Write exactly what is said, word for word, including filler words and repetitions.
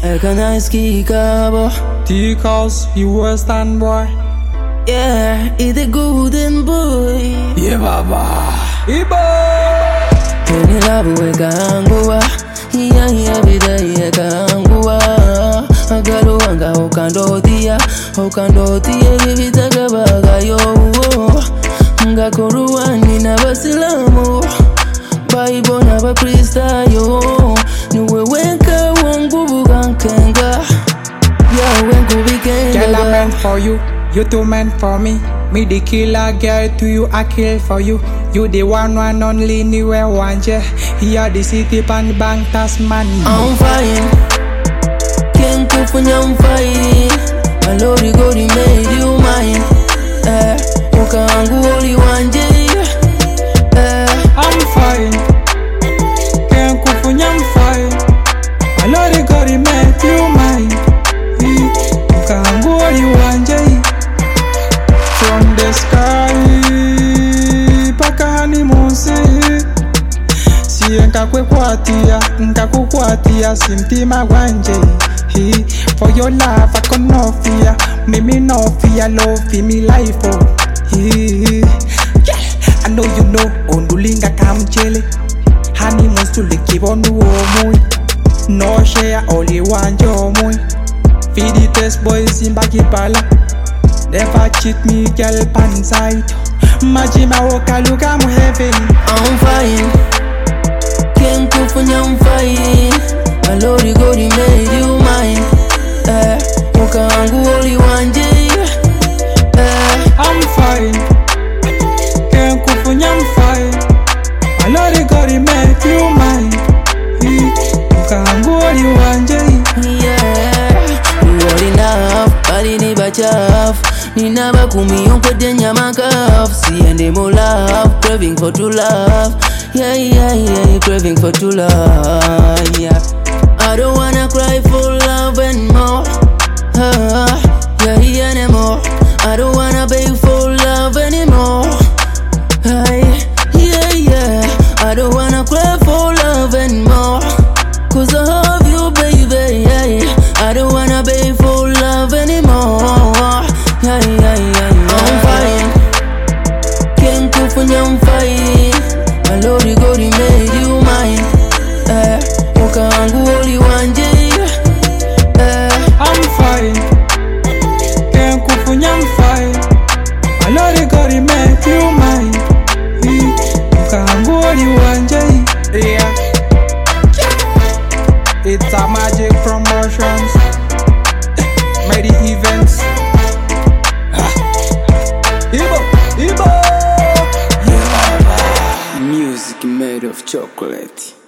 Elkanaiskika boy. T-Cause, you worse than boy. Yeah, it's a golden boy. Yeah, baba. Ibo. Teni labu wekangua. Yeah, yeah, vida yekangua. Agalu wanga ukandotia. Ukandotia vivita kabaga yo. Ngakuruani na basilamu. Bible na bakrista yo. Niwe wenka wangu bugankenga. Yeah, wenku bikenga. Girl, I'm meant for you. You too meant for me. Me the killer girl to you, I kill for you. You the one one only anywhere one je. Here the city pan bank Tasmania. I'm fine. Can't cook when I'm fine. My lordy gori made you mine. Eh, ukangu only one day. Eh, I'm fine. Can't cook when I'm fine. My lordy gori made you mine. Ukangu only one day. From the sky, paka honeymoon sea. Siye nkakukwatia, nkakukwatia simtima wanje. He, for your love I got no fear. Mimi no fear, love me life oh. He, yeah, I know you know. Ondulinga kamchele. Honeymoon suliki bondu omui. No share only one omui. Feed the test boys simba kipala. Never cheat me, girl, pan side. Majima woka look I'm heaven. I'm fine. Can't cook when I'm fine. My lordy gori made you mine. Eh, ukangu only one day. Eh, I'm fine. Can't cook when I'm fine. My lordy gori made you mine. Ukangu only one day. yeah. You all enough, body ni bachaf. Nina bakumi yonkode nyama kaf. Siende mo love, craving for true love. Yeah, yeah, yeah, craving for true love. Yeah, I don't wanna cry for love anymore. Uh, yeah, yeah, anymore. I don't wanna beg for love anymore. Hey, yeah, yeah, I don't wanna cry for love anymore. Cause I love you, baby. Yeah, I don't wanna beg for love anymore. Yeah, yeah, yeah, yeah. I'm fine. Can't cook when I'm fine. My lordy gori made you mine. Eh, ukangu only one day. Eh, I'm fine. Can't cook when I'm fine. My lordy gori made you mine. Ukangu only one day. Yeah. It's a magic promotions. Made the events. Ibo, Ibo. yeah, music made of chocolate.